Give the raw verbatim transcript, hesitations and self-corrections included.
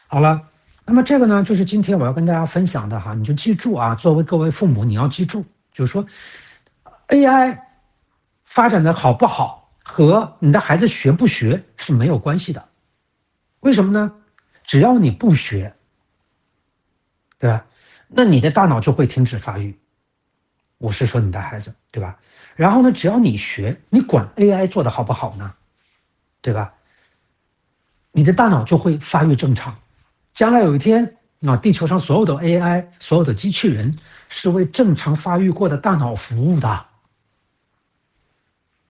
好了，那么这个呢，就是今天我要跟大家分享的哈，你就记住啊，作为各位父母，你要记住，就是说，A I 发展的好不好和你的孩子学不学是没有关系的。为什么呢？只要你不学，对吧？那你的大脑就会停止发育。我是说你的孩子，对吧？然后呢，只要你学，你管 A I 做的好不好呢？对吧？你的大脑就会发育正常。将来有一天啊，地球上所有的 A I、所有的机器人是为正常发育过的大脑服务的。